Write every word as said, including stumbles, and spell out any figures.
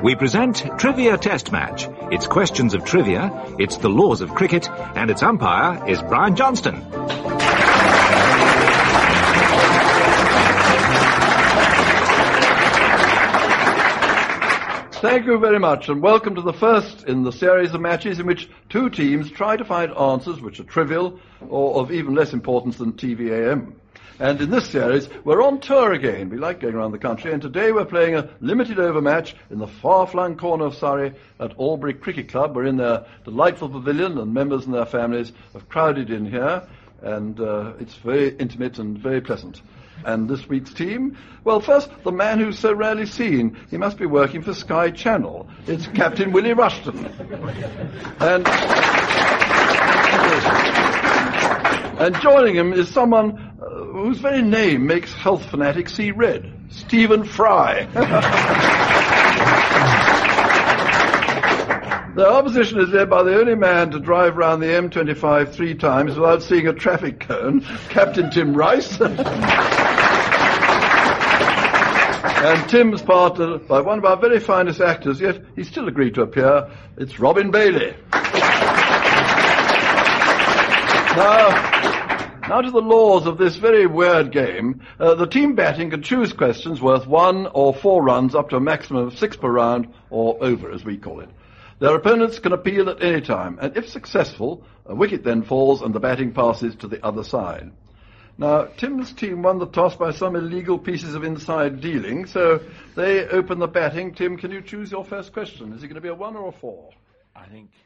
We present Trivia Test Match. It's questions of trivia, it's the laws of cricket, and its umpire is Brian Johnston. Thank you very much, and welcome to the first in the series of matches in which two teams try to find answers which are trivial or of even less importance than T V A M. And in this series, we're on tour again. We like going around the country, and today we're playing a limited over match in the far-flung corner of Surrey at Albury Cricket Club. We're in their delightful pavilion, and members and their families have crowded in here, and uh, it's very intimate and very pleasant. And this week's team, well, first, the man who's so rarely seen. He must be working for Sky Channel. It's Captain Willie Rushton. And, and joining him is someone uh, whose very name makes health fanatics see red. Stephen Fry. The opposition is led by the only man to drive round the M twenty-five three times without seeing a traffic cone, Captain Tim Rice. And Tim's partnered by one of our very finest actors, yet he still agreed to appear. It's Robin Bailey. Now, now to the laws of this very weird game. Uh, the team batting can choose questions worth one or four runs up to a maximum of six per round, or over, as we call it. Their opponents can appeal at any time, and if successful, a wicket then falls and the batting passes to the other side. Now, Tim's team won the toss by some illegal pieces of inside dealing, so they open the batting. Tim, can you choose your first question? Is it going to be a one or a four? I think